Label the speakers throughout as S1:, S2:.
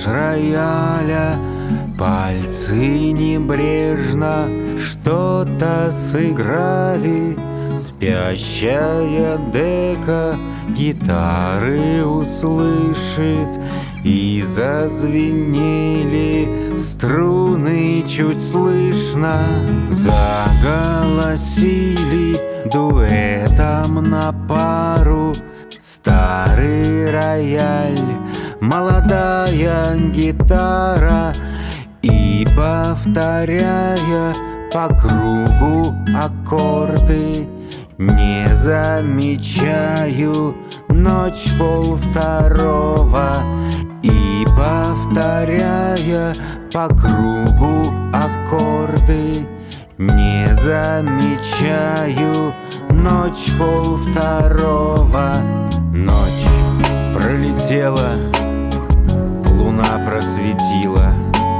S1: рояля пальцы небрежно что-то сыграли. Спящая дека гитары услышит, и зазвенели струны чуть слышно. Заголосили дуэтом на пару старый рояль, молодая гитара. И повторяя по кругу аккорды, не замечаю ночь 1:30. И повторяя по кругу аккорды, не замечаю ночь 1:30. Ночь пролетела, луна просветила,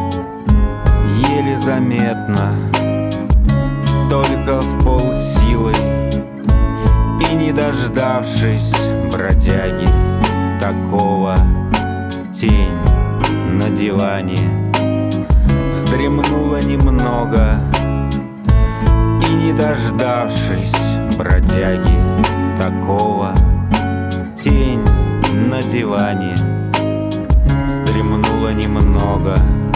S1: еле заметно, только в полсилы. И не дождавшись бродяги такого, тень на диване вздремнула немного. И не дождавшись бродяги такого, тень на диване вздремнула немного.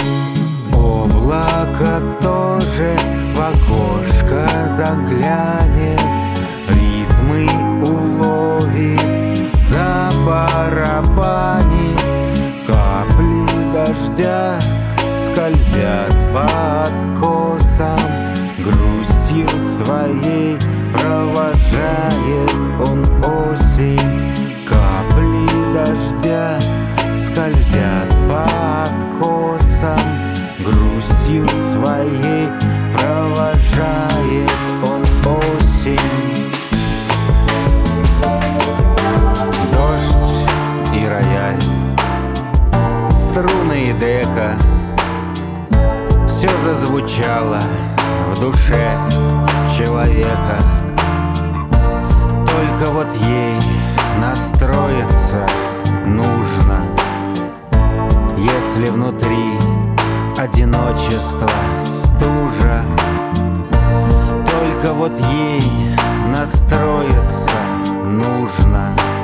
S1: Облако тоже в окошко заглянет, ритмы уловит, забарабанит. Капли дождя скользят по откосам, грустью своей провожает он осень. Капли дождя скользят по откосам, грустью своей провожает он осень. Дождь и рояль, струны и дека, все зазвучало в душе человека. Только вот ей настроиться нужно, если внутри одиночество, стужа. Только вот ей настроиться нужно,